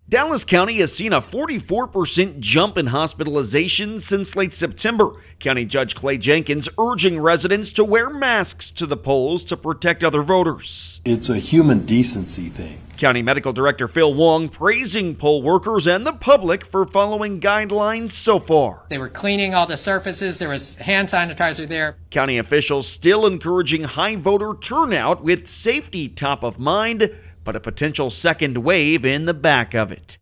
Dallas County has seen a 44% jump in hospitalizations since late September. County Judge Clay Jenkins urging residents to wear masks to the polls to protect other voters. It's a human decency thing. County Medical Director Phil Wong praising poll workers and the public for following guidelines so far. They were cleaning all the surfaces. There was hand sanitizer there. County officials still encouraging high voter turnout with safety top of mind, but a potential second wave in the back of it.